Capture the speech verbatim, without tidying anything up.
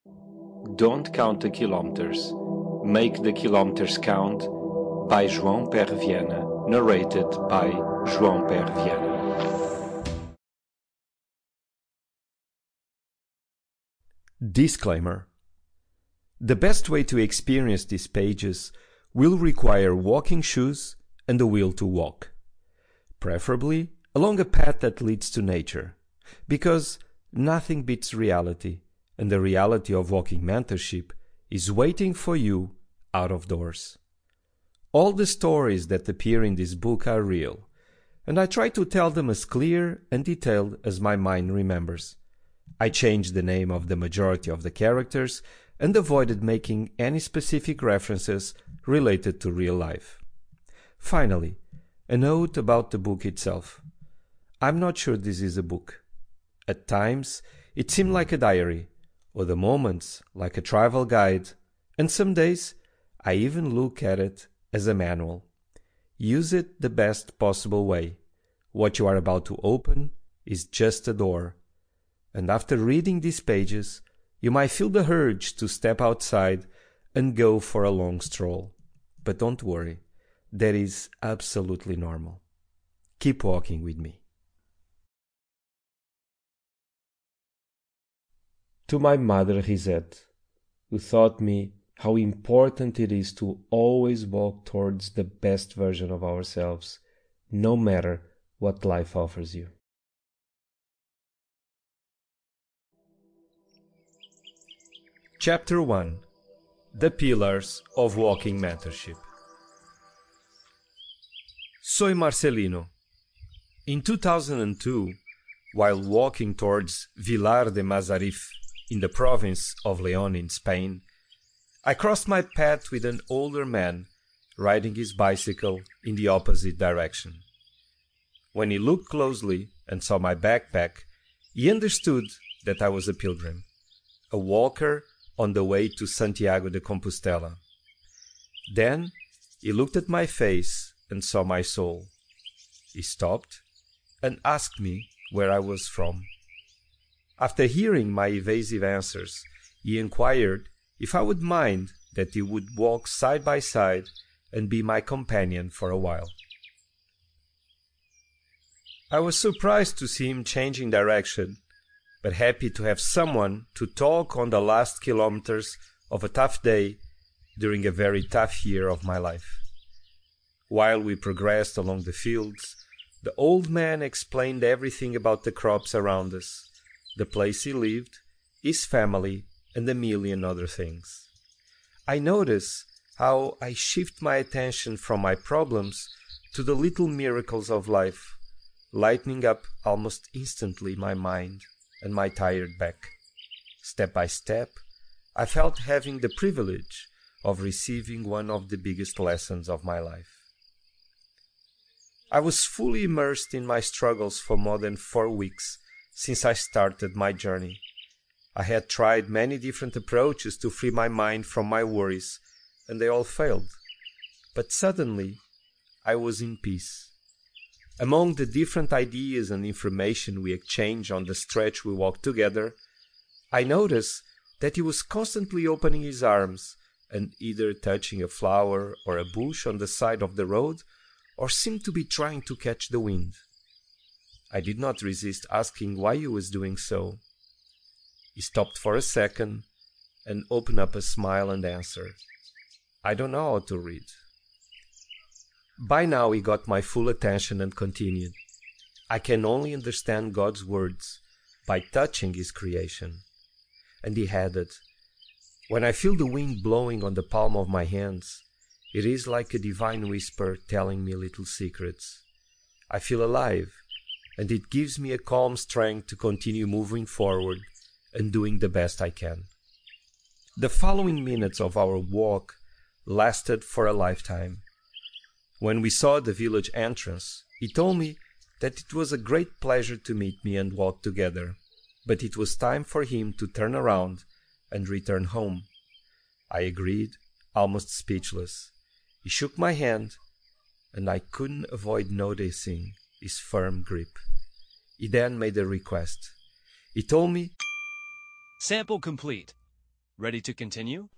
Don't count the kilometers. Make the kilometers count by João Pé Viana, narrated by João Pé Viana. Disclaimer. The best way to experience these pages will require walking shoes and the will to walk, preferably along a path that leads to nature, because nothing beats reality, and the reality of walking mentorship is waiting for you out of doors. All the stories that appear in this book are real, and I try to tell them as clear and detailed as my mind remembers. I changed the name of the majority of the characters and avoided making any specific references related to real life. Finally, a note about the book itself. I'm not sure this is a book. At times, it seemed like a diary, or the moments like a travel guide, and some days I even look at it as a manual. Use it the best possible way. What you are about to open is just a door. And after reading these pages, you might feel the urge to step outside and go for a long stroll. But don't worry, that is absolutely normal. Keep walking with me. To my mother Risette, who taught me how important it is to always walk towards the best version of ourselves, no matter what life offers you. Chapter one. The Pillars of Walking Mentorship. Soy Marcelino. In two thousand two, while walking towards Vilar de Mazarif in the province of Leon in Spain, I crossed my path with an older man riding his bicycle in the opposite direction. When he looked closely and saw my backpack, he understood that I was a pilgrim, a walker on the way to Santiago de Compostela. Then he looked at my face and saw my soul. He stopped and asked me where I was from. After hearing my evasive answers, he inquired if I would mind that he would walk side by side and be my companion for a while. I was surprised to see him changing direction, but happy to have someone to talk on the last kilometers of a tough day during a very tough year of my life. While we progressed along the fields, the old man explained everything about the crops around us, the place he lived, his family, and a million other things. I noticed how I shift my attention from my problems to the little miracles of life, lightening up almost instantly my mind and my tired back. Step by step, I felt having the privilege of receiving one of the biggest lessons of my life. I was fully immersed in my struggles for more than four weeks since I started my journey. I had tried many different approaches to free my mind from my worries, and they all failed. But suddenly, I was in peace. Among the different ideas and information we exchanged on the stretch we walked together, I noticed that he was constantly opening his arms and either touching a flower or a bush on the side of the road, or seemed to be trying to catch the wind. I did not resist asking why he was doing so. He stopped for a second and opened up a smile and answered, "I don't know how to read." By now he got my full attention and continued, "I can only understand God's words by touching His creation." And he added, "When I feel the wind blowing on the palm of my hands, it is like a divine whisper telling me little secrets. I feel alive, and it gives me a calm strength to continue moving forward and doing the best I can." The following minutes of our walk lasted for a lifetime. When we saw the village entrance, he told me that it was a great pleasure to meet me and walk together, but it was time for him to turn around and return home. I agreed, almost speechless. He shook my hand, and I couldn't avoid noticing his firm grip. He then made a request. He told me, "Sample complete. Ready to continue?